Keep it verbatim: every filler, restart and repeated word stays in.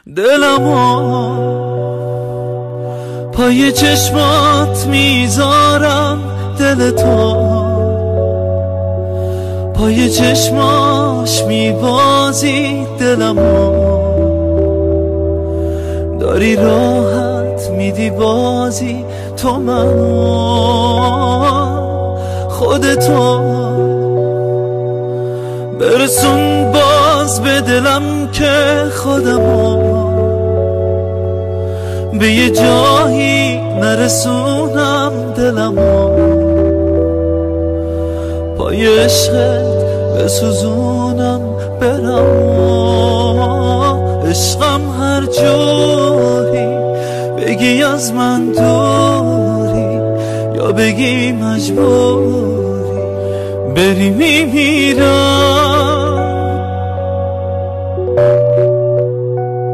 دلمو پای چشمات میذارم، دل تو پای چشماش میبازی، دلمو داری راحت میدی بازی، تو منو خودتو برسون باز به دلم که خودمو به یه جایی نرسونم، دلمو پای عشقت بسوزونم، برم عشقم هر جوری بگی از من دوری یا بگی مجبوری بری میمیرم